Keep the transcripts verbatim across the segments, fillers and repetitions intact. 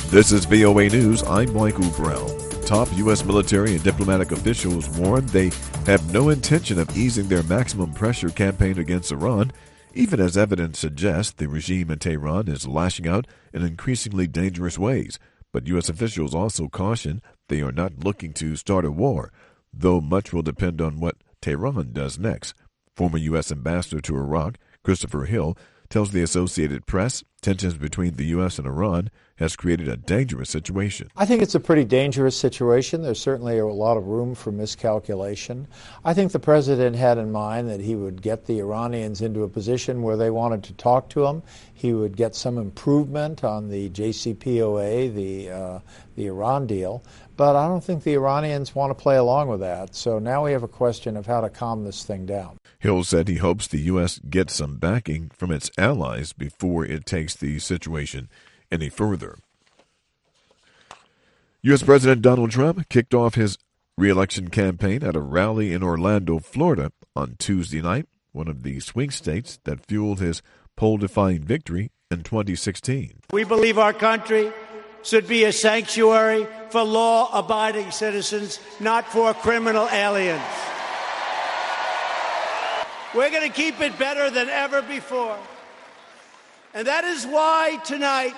This is V O A News. I'm Michael Brown. Top U S military and diplomatic officials warn they have no intention of easing their maximum pressure campaign against Iran, even as evidence suggests the regime in Tehran is lashing out in increasingly dangerous ways. But U S officials also caution they are not looking to start a war, though much will depend on what Tehran does next. Former U S ambassador to Iraq, Christopher Hill, tells the Associated Press tensions between the U S and Iran has created a dangerous situation. I think it's a pretty dangerous situation. There's certainly a lot of room for miscalculation. I think the president had in mind that he would get the Iranians into a position where they wanted to talk to him. He would get some improvement on the J C P O A, the, uh, the Iran deal. But I don't think the Iranians want to play along with that. So now we have a question of how to calm this thing down. Hill said he hopes the U S gets some backing from its allies before it takes the situation any further. U S President Donald Trump kicked off his re-election campaign at a rally in Orlando, Florida on Tuesday night, one of the swing states that fueled his poll-defying victory in twenty sixteen. We believe our country should be a sanctuary for law-abiding citizens, not for criminal aliens. We're going to keep it better than ever before. And that is why tonight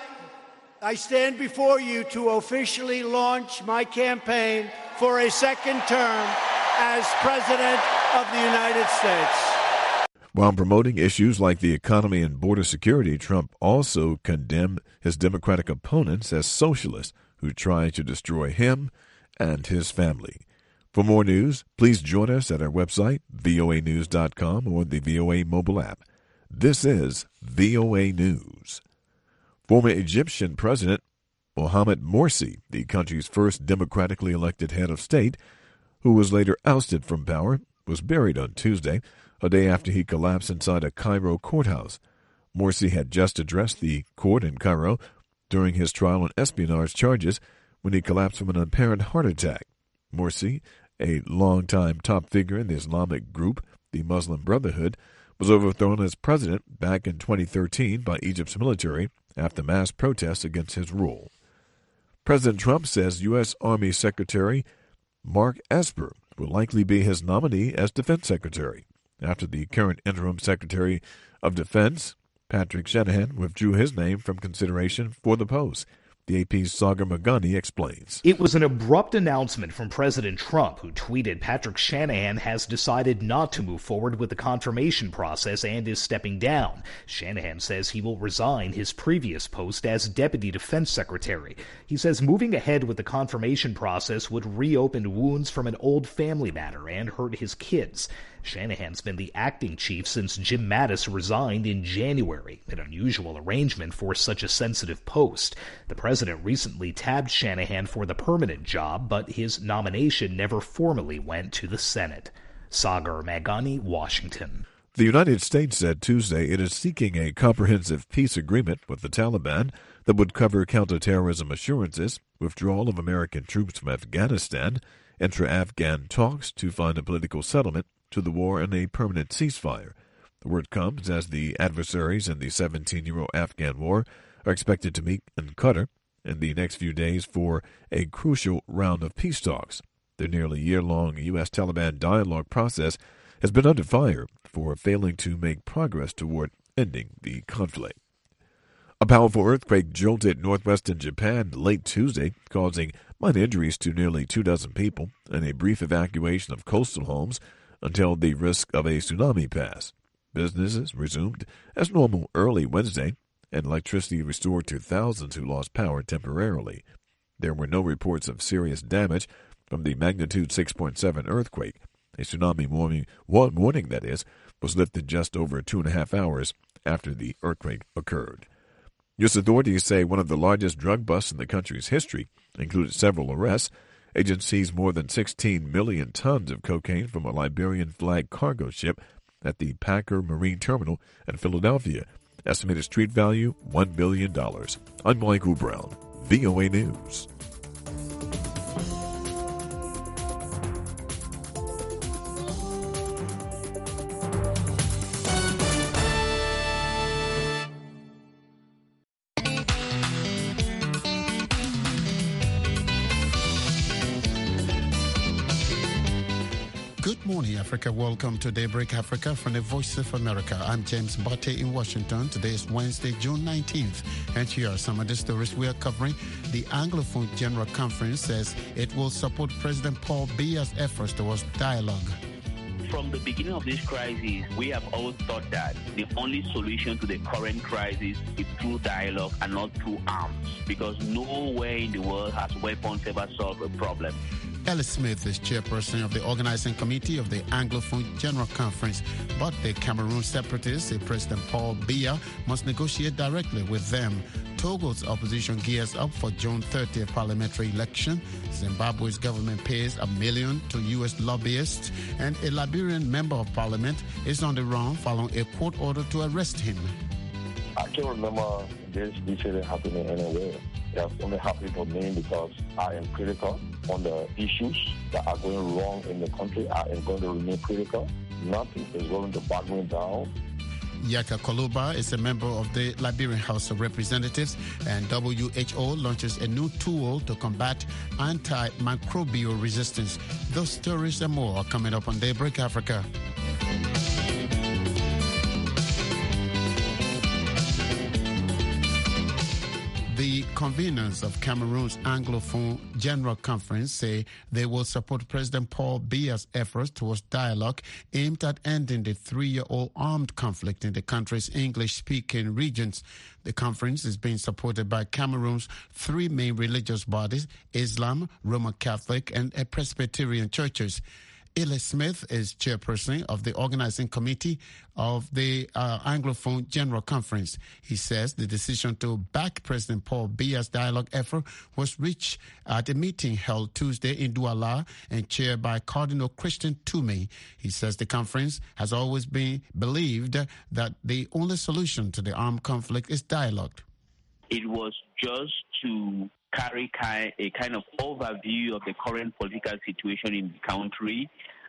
I stand before you to officially launch my campaign for a second term as President of the United States. While promoting issues like the economy and border security, Trump also condemned his Democratic opponents as socialists who try to destroy him and his family. For more news, please join us at our website, V O A news dot com, or the V O A mobile app. This is V O A News. Former Egyptian President Mohamed Morsi, the country's first democratically elected head of state, who was later ousted from power, was buried on Tuesday, a day after he collapsed inside a Cairo courthouse. Morsi had just addressed the court in Cairo during his trial on espionage charges when he collapsed from an apparent heart attack. Morsi, a longtime top figure in the Islamic group, the Muslim Brotherhood, was overthrown as president back in twenty thirteen by Egypt's military after mass protests against his rule. President Trump says U S. Army Secretary Mark Esper will likely be his nominee as Defense Secretary after the current interim Secretary of Defense, Patrick Shanahan, withdrew his name from consideration for the post. The A P's Sagar Meghani explains. It was an abrupt announcement from President Trump, who tweeted Patrick Shanahan has decided not to move forward with the confirmation process and is stepping down. Shanahan says he will resign his previous post as Deputy Defense Secretary. He says moving ahead with the confirmation process would reopen wounds from an old family matter and hurt his kids. Shanahan's been the acting chief since Jim Mattis resigned in January, an unusual arrangement for such a sensitive post. The president recently tabbed Shanahan for the permanent job, but his nomination never formally went to the Senate. Sagar Meghani, Washington. The United States said Tuesday it is seeking a comprehensive peace agreement with the Taliban that would cover counterterrorism assurances, withdrawal of American troops from Afghanistan, intra-Afghan talks to find a political settlement to the war and a permanent ceasefire. The word comes as the adversaries in the seventeen-year-old Afghan war are expected to meet in Qatar in the next few days for a crucial round of peace talks. The nearly year-long U S Taliban dialogue process has been under fire for failing to make progress toward ending the conflict. A powerful earthquake jolted northwestern Japan late Tuesday, causing minor injuries to nearly two dozen people and a brief evacuation of coastal homes until the risk of a tsunami passed. Businesses resumed as normal early Wednesday, and electricity restored to thousands who lost power temporarily. There were no reports of serious damage from the magnitude six point seven earthquake. A tsunami warning, warning that is, was lifted just over two and a half hours after the earthquake occurred. U S authorities say one of the largest drug busts in the country's history included several arrests. Agents seized more than sixteen million tons of cocaine from a Liberian-flagged cargo ship at the Packer Marine Terminal in Philadelphia. Estimated street value, one billion dollars. I'm Michael Brown, V O A News. Good morning, Africa. Welcome to Daybreak Africa from the Voice of America. I'm James Mbate in Washington. Today is Wednesday, June nineteenth. And here are some of the stories we are covering. The Anglophone General Conference says it will support President Paul Biya's efforts towards dialogue. From the beginning of this crisis, we have always thought that the only solution to the current crisis is through dialogue and not through arms, because nowhere in the world has weapons ever solved a problem. Ellie Smith is chairperson of the organizing committee of the Anglophone General Conference, but the Cameroon separatists say President Paul Biya must negotiate directly with them. Togo's opposition gears up for June thirtieth parliamentary election. Zimbabwe's government pays a million to U S lobbyists, and a Liberian member of parliament is on the run following a court order to arrest him. I can't remember this incident happening anywhere. It has only happened for me because I am critical on the issues that are going wrong in the country. I am going to remain critical. Nothing is going to back me down. Yaka Koloba is a member of the Liberian House of Representatives, and W H O launches a new tool to combat antimicrobial resistance. Those stories and more are coming up on Daybreak Africa. The conveners of Cameroon's Anglophone General Conference say they will support President Paul Biya's efforts towards dialogue aimed at ending the three-year-old armed conflict in the country's English-speaking regions. The conference is being supported by Cameroon's three main religious bodies, Islam, Roman Catholic, and Presbyterian churches. Ellie Smith is chairperson of the organizing committee of the uh, Anglophone General Conference. He says the decision to back President Paul Biya's dialogue effort was reached at a meeting held Tuesday in Douala and chaired by Cardinal Christian Toomey. He says the conference has always been believed that the only solution to the armed conflict is dialogue. It was just to carry a kind of overview of the current political situation in the country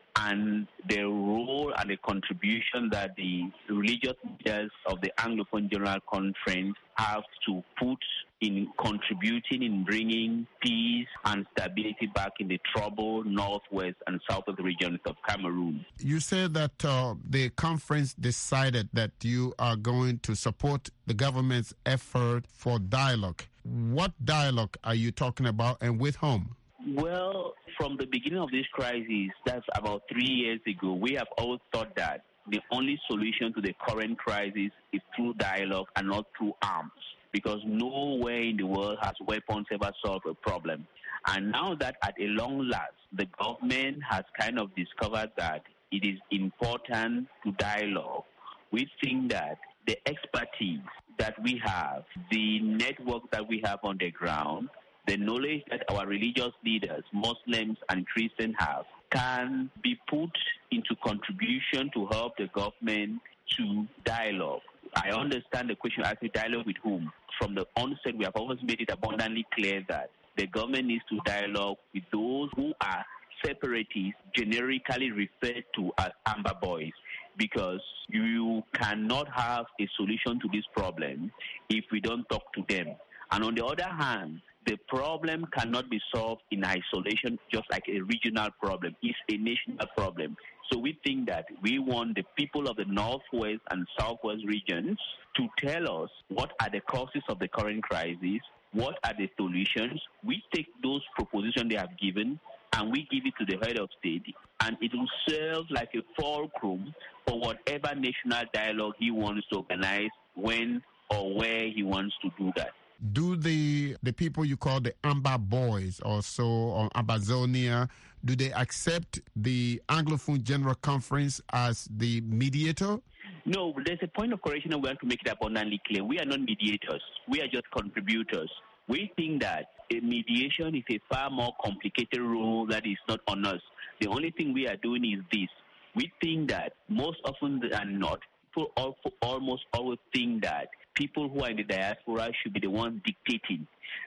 and the role and the contribution that the religious leaders of the Anglophone General Conference have to put in contributing in bringing peace and stability back in the troubled northwest and southwest regions of Cameroon. You said that uh, the conference decided that you are going to support the government's effort for dialogue. What dialogue are you talking about, and with whom? Well, from the beginning of this crisis, that's about three years ago, we have always thought that the only solution to the current crisis is through dialogue and not through arms, because nowhere in the world has weapons ever solved a problem. And now that at a long last, the government has kind of discovered that it is important to dialogue, we think that the expertise that we have, the network that we have on the ground, the knowledge that our religious leaders, Muslims and Christians have, can be put into contribution to help the government to dialogue. I understand the question asking dialogue with whom. From the onset, we have always made it abundantly clear that the government needs to dialogue with those who are separatists, generically referred to as Amber Boys, because you cannot have a solution to this problem if we don't talk to them. And on the other hand, the problem cannot be solved in isolation, just like a regional problem. It's a national problem. So we think that we want the people of the northwest and southwest regions to tell us what are the causes of the current crisis, what are the solutions. We take those propositions they have given and we give it to the head of state, and it will serve like a fulcrum for whatever national dialogue he wants to organize, when or where he wants to do that. Do the the people you call the Amber Boys or so, or Ambazonia, do they accept the Anglophone General Conference as the mediator? No, there's a point of correction, and we want to make it abundantly clear. We are not mediators. We are just contributors. We think that a mediation is a far more complicated role that is not on us. The only thing we are doing is this. We think that most often than not, people almost always think that people who are in the diaspora should be the ones dictating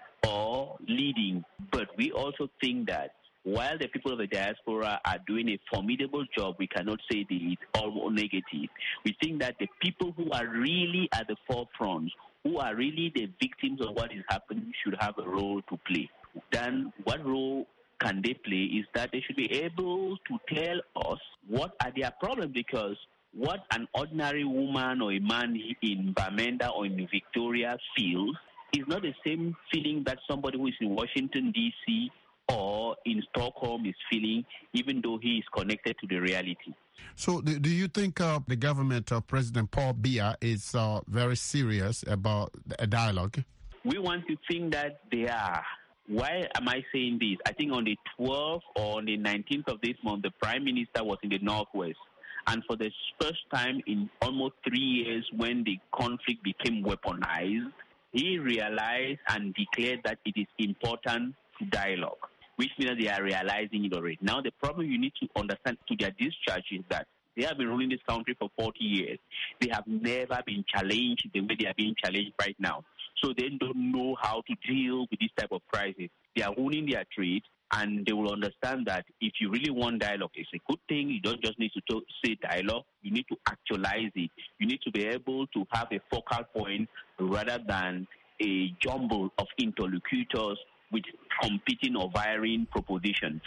or leading. But we also think that while the people of the diaspora are doing a formidable job, we cannot say that it's all negative. We think that the people who are really at the forefront, who are really the victims of what is happening, should have a role to play. Then what role can they play is that they should be able to tell us what are their problems, because what an ordinary woman or a man in Bamenda or in Victoria feels is not the same feeling that somebody who is in Washington, D C or in Stockholm is feeling, even though he is connected to the reality. So do, do you think uh, the government of President Paul Biya is uh, very serious about a dialogue? We want to think that they are. Why am I saying this? I think on the twelfth or on the nineteenth of this month, the Prime Minister was in the Northwest. And for the first time in almost three years, when the conflict became weaponized, he realized and declared that it is important to dialogue, which means they are realizing it already. Now, the problem you need to understand to their discharge is that they have been ruling this country for forty years. They have never been challenged the way they are being challenged right now. So they don't know how to deal with this type of crisis. They are ruling their trade, and they will understand that if you really want dialogue, it's a good thing. You don't just need to talk, say dialogue. You need to actualize it. You need to be able to have a focal point rather than a jumble of interlocutors with competing or varying propositions.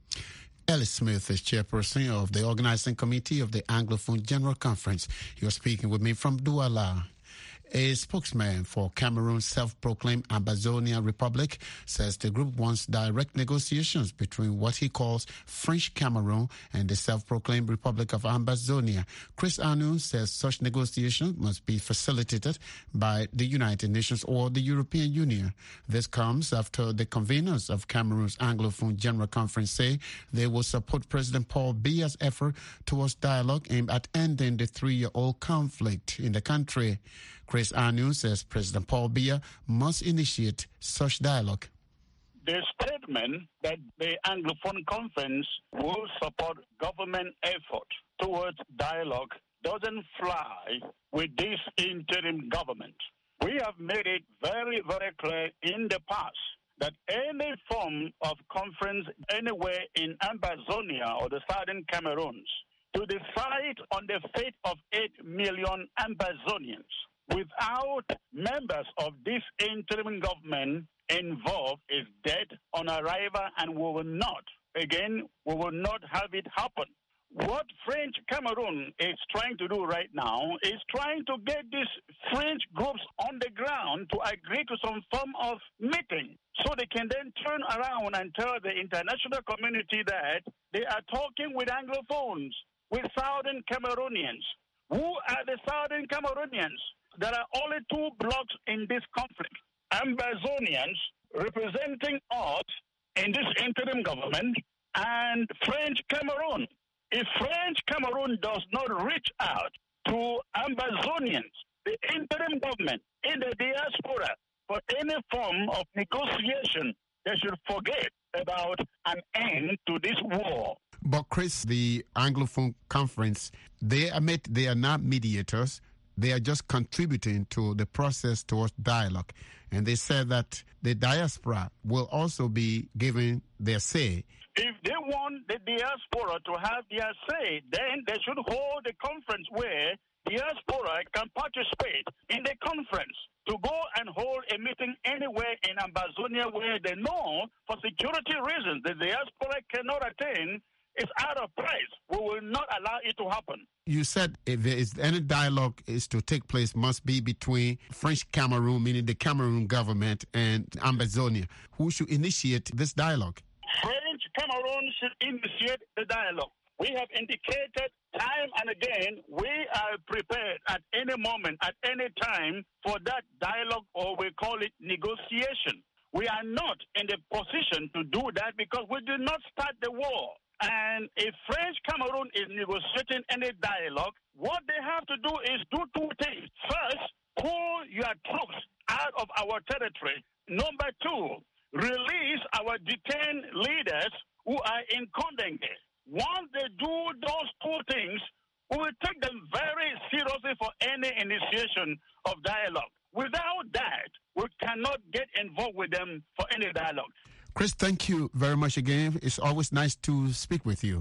Ellie Smith is chairperson of the organizing committee of the Anglophone General Conference. You're speaking with me from Douala. A spokesman for Cameroon's self-proclaimed Ambazonia Republic says the group wants direct negotiations between what he calls French Cameroon and the self-proclaimed Republic of Ambazonia. Chris Anu says such negotiations must be facilitated by the United Nations or the European Union. This comes after the conveners of Cameroon's Anglophone General Conference say they will support President Paul Biya's effort towards dialogue aimed at ending the three-year-old conflict in the country. Chris Anu says President Paul Biya must initiate such dialogue. The statement that the Anglophone Conference will support government effort towards dialogue doesn't fly with this interim government. We have made it very, very clear in the past that any form of conference anywhere in Ambazonia or the southern Cameroons to decide on the fate of eight million Ambazonians without members of this interim government involved is dead on arrival, and we will not, again, we will not have it happen. What French Cameroon is trying to do right now is trying to get these French groups on the ground to agree to some form of meeting so they can then turn around and tell the international community that they are talking with Anglophones, with Southern Cameroonians. Who are the Southern Cameroonians? There are only two blocks in this conflict. Ambazonians representing us in this interim government and French Cameroon. If French Cameroon does not reach out to Ambazonians, the interim government in the diaspora, for any form of negotiation, they should forget about an end to this war. But Chris, the Anglophone Conference, they admit they are not mediators. They are just contributing to the process towards dialogue. And they said that the diaspora will also be given their say. If they want the diaspora to have their say, then they should hold a conference where diaspora can participate in the conference. To go and hold a meeting anywhere in Ambazonia where they know for security reasons the diaspora cannot attain is out of place. We will not allow it to happen. You said if there is any dialogue is to take place must be between French Cameroon, meaning the Cameroon government, and Ambazonia. Who should initiate this dialogue? French Cameroon should initiate the dialogue. We have indicated time and again we are prepared at any moment, at any time for that dialogue, or we call it negotiation. We are not in the position to do that because we did not start the war. And if French Cameroon is negotiating any dialogue, what they have to do is do two things. First, pull your troops out of our territory. Number two, release our detained leaders who are in Condé. Once they do those two things, we will take them very seriously for any initiation of dialogue. Without that, we cannot get involved with them for any dialogue. Chris, thank you very much again. It's always nice to speak with you.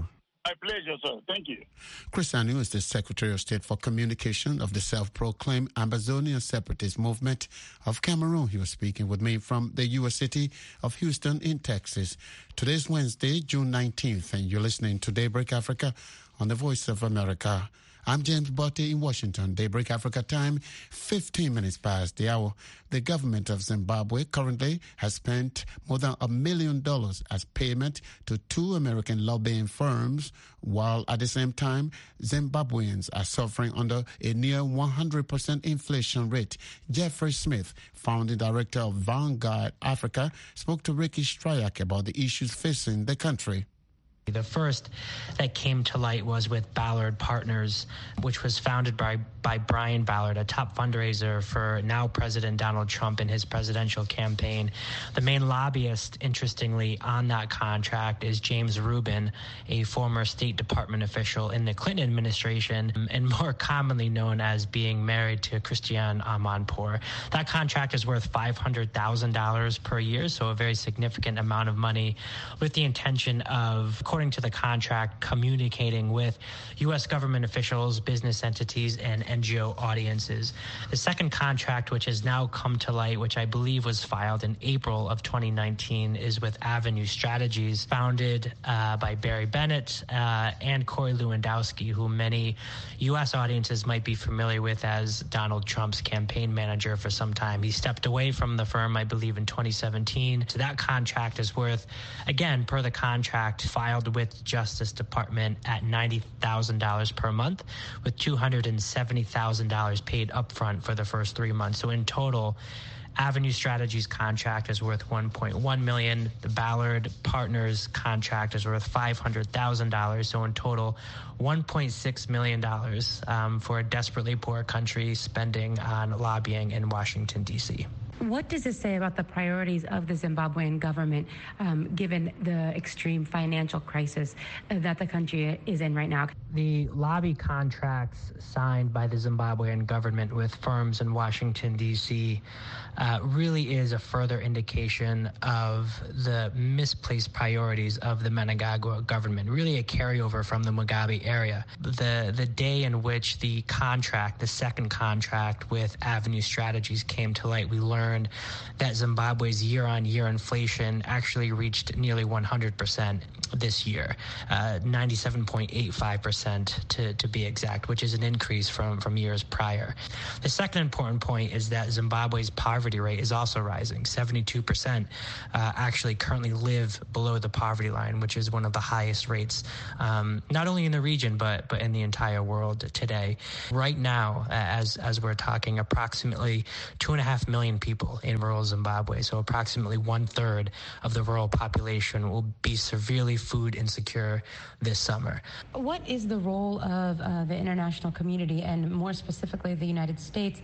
My pleasure, sir. Thank you. Chris Anu is the Secretary of State for Communication of the self-proclaimed Ambazonian Separatist Movement of Cameroon. He was speaking with me from the U S city of Houston in Texas. Today's Wednesday, June nineteenth, and you're listening to Daybreak Africa on the Voice of America. I'm James Botte in Washington. Daybreak Africa time, fifteen minutes past the hour. The government of Zimbabwe currently has spent more than a million dollars as payment to two American lobbying firms, while at the same time, Zimbabweans are suffering under a near one hundred percent inflation rate. Jeffrey Smith, founding director of Vanguard Africa, spoke to Ricky Stryak about the issues facing the country. The first that came to light was with Ballard Partners, which was founded by, by Brian Ballard, a top fundraiser for now President Donald Trump in his presidential campaign. The main lobbyist, interestingly, on that contract is James Rubin, a former State Department official in the Clinton administration, and more commonly known as being married to Christiane Amanpour. That contract is worth five hundred thousand dollars per year, so a very significant amount of money, with the intention of, according to the contract, communicating with U S government officials, business entities, and N G O audiences. The second contract, which has now come to light, which I believe was filed in April of twenty nineteen, is with Avenue Strategies, founded uh, by Barry Bennett uh, and Corey Lewandowski, who many U S audiences might be familiar with as Donald Trump's campaign manager for some time. He stepped away from the firm, I believe, in twenty seventeen. So that contract is worth, again, per the contract filed with Justice Department, at ninety thousand dollars per month, with two hundred seventy thousand dollars paid upfront for the first three months. So in total, Avenue Strategies contract is worth one point one million dollars. The Ballard Partners contract is worth five hundred thousand dollars. So in total, one point six million dollars um, for a desperately poor country spending on lobbying in Washington, D C What does this say about the priorities of the Zimbabwean government, um, given the extreme financial crisis that the country is in right now? The lobby contracts signed by the Zimbabwean government with firms in Washington, D C uh, really is a further indication of the misplaced priorities of the Mnangagwa government, really a carryover from the Mugabe area. The, the day in which the contract, the second contract with Avenue Strategies came to light, we learned that Zimbabwe's year-on-year inflation actually reached nearly one hundred percent this year, uh, ninety-seven point eight five percent to, to be exact, which is an increase from, from years prior. The second important point is that Zimbabwe's poverty rate is also rising. seventy-two percent uh, actually currently live below the poverty line, which is one of the highest rates, um, not only in the region, but, but in the entire world today. Right now, as, as we're talking, approximately two and a half million people in rural Zimbabwe, so approximately one-third of the rural population, will be severely food insecure this summer. What is the role of uh, the international community, and more specifically the United States,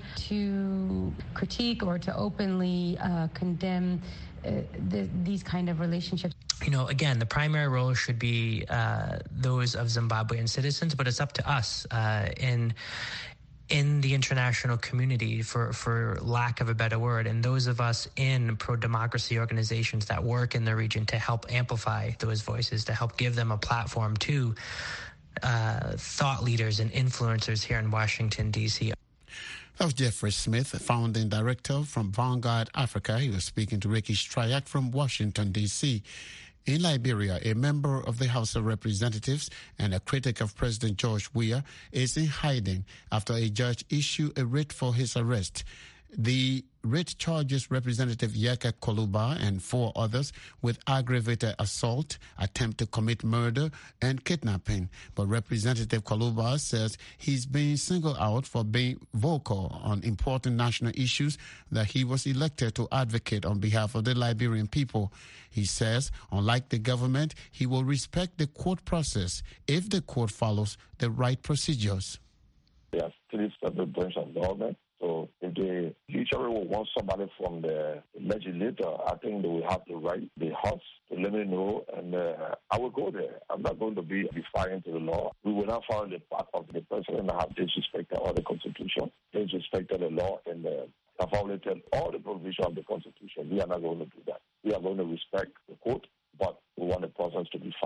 to critique or to openly uh, condemn uh, the, these kind of relationships? You know, again, the primary role should be uh, those of Zimbabwean citizens, but it's up to us uh, in in the international community, for, for lack of a better word, and those of us in pro-democracy organizations that work in the region to help amplify those voices, to help give them a platform to uh, thought leaders and influencers here in Washington, D C That was Jeffrey Smith, founding director from Vanguard Africa. He was speaking to Ricky Stryak from Washington, D C In Liberia, a member of the House of Representatives and a critic of President George Weah is in hiding after a judge issued a writ for his arrest. The writ charges Representative Yeka Koluba and four others with aggravated assault, attempt to commit murder, and kidnapping. But Representative Koluba says he's being singled out for being vocal on important national issues that he was elected to advocate on behalf of the Liberian people. He says, unlike the government, he will respect the court process if the court follows the right procedures. There are three separate branches of government. So if the judiciary will want somebody from the legislature, I think they will have to write the House to let me know, and uh, I will go there. I'm not going to be defiant to the law. We will not follow the path of the president that have disrespected all the Constitution, disrespected the law, and uh, have violated all the provisions of the Constitution. We are not going to do that. We are going to respect the court, but we want the process to be followed.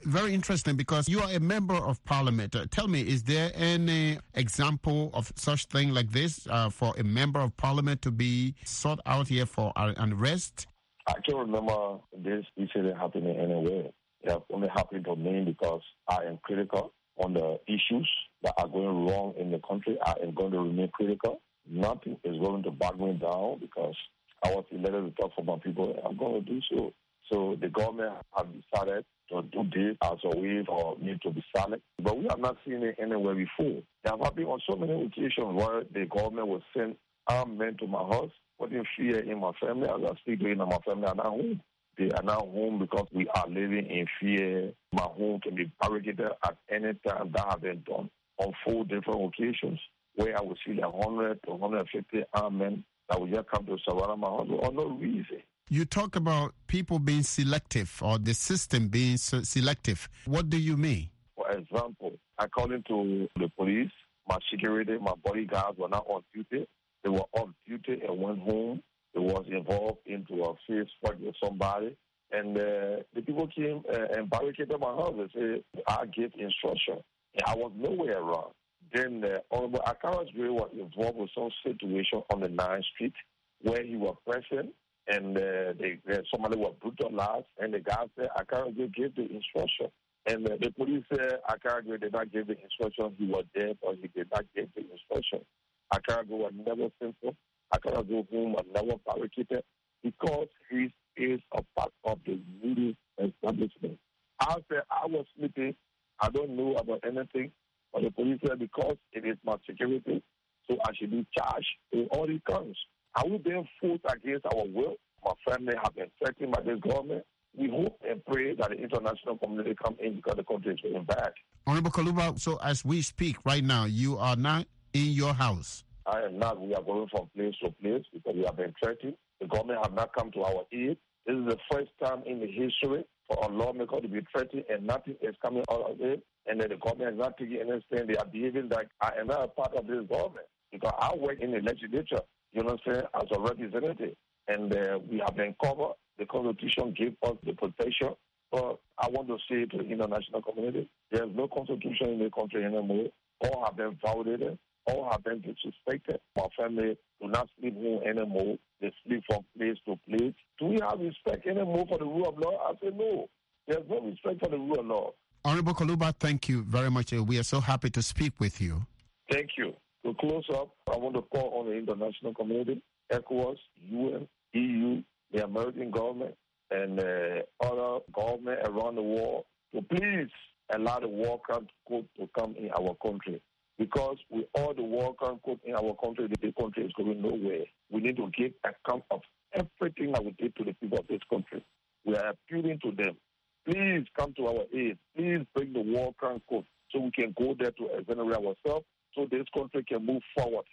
Very interesting, because you are a member of parliament. Uh, tell me, is there any example of such thing like this uh, for a member of parliament to be sought out here for an arrest? I can't remember this incident happening anywhere. It has only happened to me because I am critical on the issues that are going wrong in the country. I am going to remain critical. Nothing is going to back me down because I was elected to talk for my people. I'm going to do so. So the government has decided to do this as a way for me to be silent. But we have not seen it anywhere before. It has happened on so many occasions where the government will send armed men to my house, putting fear in my family. As I speak to you, my family are not home. They are not home because we are living in fear. My home can be barricaded at any time. That has been done on four different occasions where I will see like one hundred to one hundred fifty armed men that will just come to surround my house for no reason. You talk about people being selective or the system being selective. What do you mean? For example, according to the police, my security, my bodyguards were not on duty. They were off duty and went home. They was involved into a fist fight with somebody. And uh, the people came uh, and barricaded my house. They said, I gave instruction. And I was nowhere around. Then the Honorable Akara Gray was involved with some situation on the ninth Street where he was present. And uh, they, uh, somebody was brutalized, and the guy said, Akara Gray gave the instruction. And uh, the police said, Akara Gray did not give the instruction, he was dead, or he did not give the instruction. Akara Gray was never simple. Akara Gray home was never barricaded because he is a part of the media establishment. I said, I was sleeping, I don't know about anything, but the police said, because it is my security, so I should be charged with all the counts. Are we being forced against our will? My family have been threatened by this government. We hope and pray that the international community come in because the country is going bad. Honorable Kaluba, so as we speak right now, you are not in your house. I am not. We are going from place to place because we have been threatened. The government have not come to our aid. This is the first time in the history for a lawmaker to be threatened and nothing is coming out of it. And then the government is not taking any stand. They are behaving like I am not a part of this government because I work in the legislature. You know what I'm saying, as a representative. And uh, we have been covered. The Constitution gave us the protection. But I want to say to the international community, there is no Constitution in the country anymore. All have been violated. All have been disrespected. My family do not sleep home anymore. They sleep from place to place. Do we have respect anymore for the rule of law? I say no. There's no respect for the rule of law. Honorable Kaluba, thank you very much. We are so happy to speak with you. Thank you. To close up, I want to call on the international community, ECOWAS, U N, E U, the American government, and uh, other government around the world to please allow the war crime code to come in our country. Because with all the war crime code in our country, the country is going nowhere. We need to give account of everything that we did to the people of this country. We are appealing to them. Please come to our aid. Please bring the war crime code so we can go there to exonerate ourselves, so this country can move forward.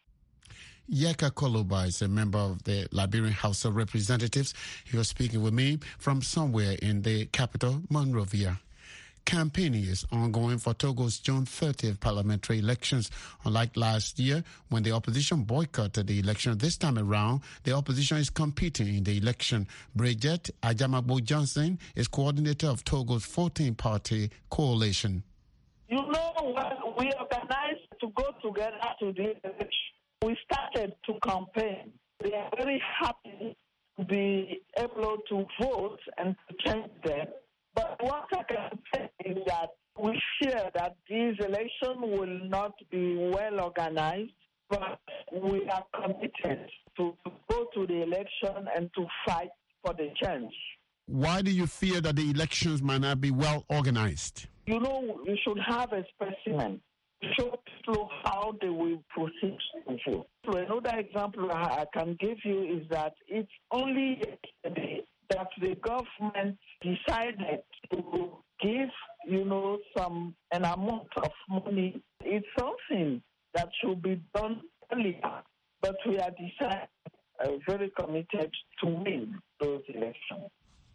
Yeka Kaluba is a member of the Liberian House of Representatives. He was speaking with me from somewhere in the capital, Monrovia. Campaigning is ongoing for Togo's June thirtieth parliamentary elections. Unlike last year, when the opposition boycotted the election, this time around, the opposition is competing in the election. Bridget Ajamagbo Johnson is coordinator of Togo's fourteen-party coalition. You know, when we organized to go together to the election, we started to campaign. We are very happy to be able to vote and to change them. But what I can say is that we fear that this election will not be well organized, but we are committed to, to go to the election and to fight for the change. Why do you fear that the elections might not be well organized? You know, you should have a specimen to show people how they will proceed to vote. So another example I can give you is that it's only yesterday that the government decided to give, you know, some an amount of money. It's something that should be done earlier, but we are decided, uh, very committed to win those elections.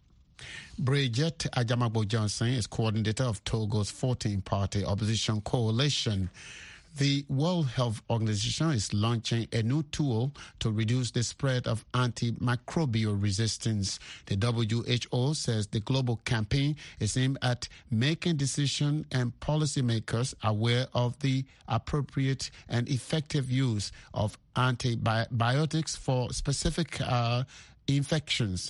Bridget Ajamagbo Johnson is coordinator of Togo's fourteen-party opposition coalition. The World Health Organization is launching a new tool to reduce the spread of antimicrobial resistance. The W H O says the global campaign is aimed at making decision and policymakers aware of the appropriate and effective use of antibiotics for specific uh, infections.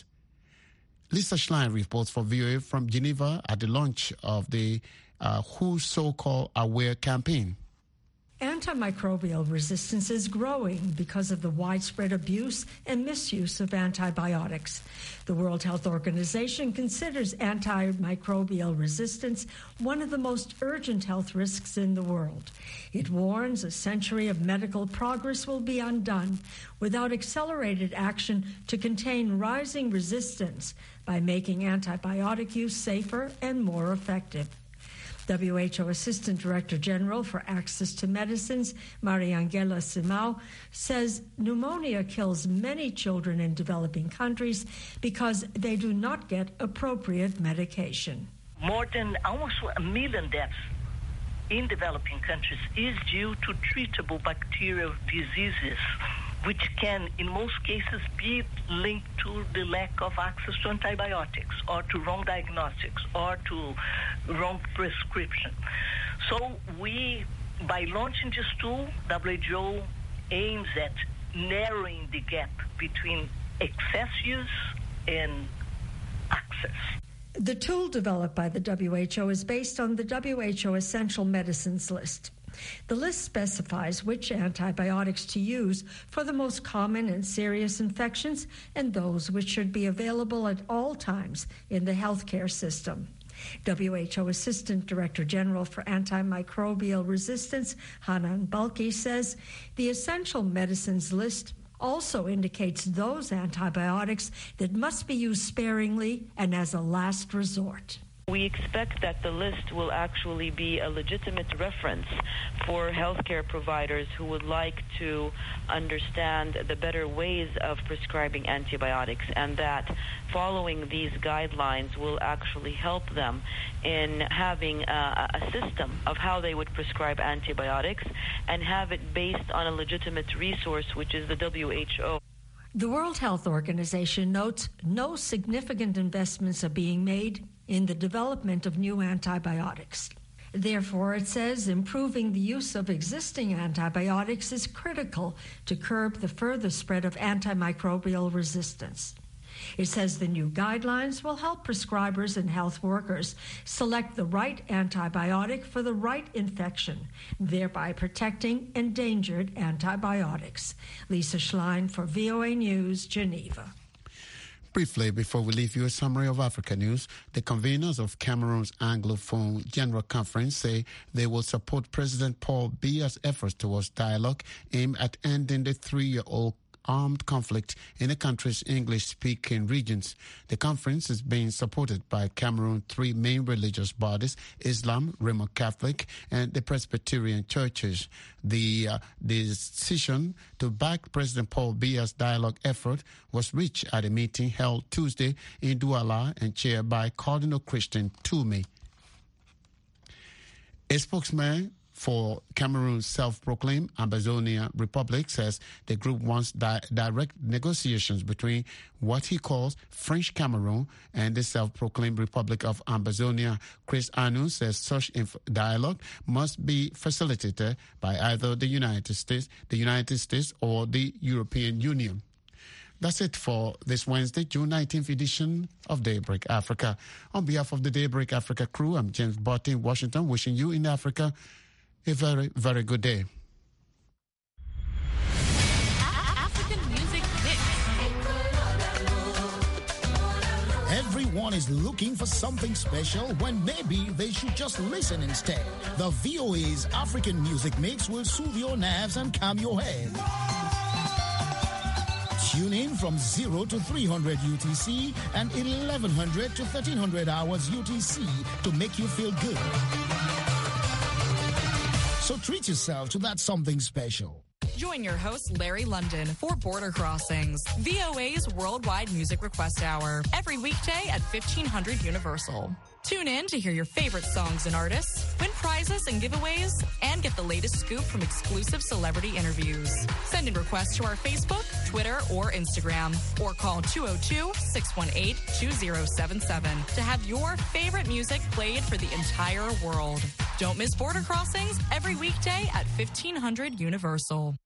Lisa Schlein reports for V O A from Geneva at the launch of the uh, W H O so-called Aware campaign. Antimicrobial resistance is growing because of the widespread abuse and misuse of antibiotics. The World Health Organization considers antimicrobial resistance one of the most urgent health risks in the world. It warns a century of medical progress will be undone without accelerated action to contain rising resistance by making antibiotic use safer and more effective. W H O Assistant Director General for Access to Medicines, Mariangela Simao, says pneumonia kills many children in developing countries because they do not get appropriate medication. More than almost a million deaths in developing countries is due to treatable bacterial diseases, which can, in most cases, be linked to the lack of access to antibiotics or to wrong diagnostics or to wrong prescription. So we, by launching this tool, W H O aims at narrowing the gap between excess use and access. The tool developed by the W H O is based on the W H O Essential Medicines List. The list specifies which antibiotics to use for the most common and serious infections and those which should be available at all times in the healthcare system. W H O Assistant Director General for Antimicrobial Resistance, Hanan Balki, says the Essential Medicines List also indicates those antibiotics that must be used sparingly and as a last resort. We expect that the list will actually be a legitimate reference for healthcare providers who would like to understand the better ways of prescribing antibiotics, and that following these guidelines will actually help them in having a, a system of how they would prescribe antibiotics and have it based on a legitimate resource, which is the W H O. The World Health Organization notes no significant investments are being made in the development of new antibiotics. Therefore, it says improving the use of existing antibiotics is critical to curb the further spread of antimicrobial resistance. It says the new guidelines will help prescribers and health workers select the right antibiotic for the right infection, thereby protecting endangered antibiotics. Lisa Schlein for V O A News, Geneva. Briefly, before we leave you, a summary of Africa news. The conveners of Cameroon's Anglophone General Conference say they will support President Paul Biya's efforts towards dialogue aimed at ending the three-year-old armed conflict in the country's English-speaking regions. The conference is being supported by Cameroon's three main religious bodies, Islam, Roman Catholic, and the Presbyterian churches. The, uh, the decision to back President Paul Biya's dialogue effort was reached at a meeting held Tuesday in Douala and chaired by Cardinal Christian Toomey. A spokesman for Cameroon's self-proclaimed Ambazonia Republic says the group wants di- direct negotiations between what he calls French Cameroon and the self-proclaimed Republic of Ambazonia. Chris Anu says such inf- dialogue must be facilitated by either the United States, the United States or the European Union. That's it for this Wednesday, June nineteenth edition of Daybreak Africa. On behalf of the Daybreak Africa crew, I'm James Botte in Washington, wishing you in Africa a very, very good day. African Music Mix. Everyone is looking for something special when maybe they should just listen instead. The V O A's African Music Mix will soothe your nerves and calm your head. Tune in from zero to three hundred U T C and eleven hundred to thirteen hundred hours U T C to make you feel good. So treat yourself to that something special. Join your host, Larry London, for Border Crossings, V O A's Worldwide Music Request Hour, every weekday at fifteen hundred Universal. Tune in to hear your favorite songs and artists, win prizes and giveaways, and get the latest scoop from exclusive celebrity interviews. Send in requests to our Facebook, Twitter, or Instagram, or call two oh two, six one eight, two oh seven seven to have your favorite music played for the entire world. Don't miss Border Crossings every weekday at fifteen hundred Universal.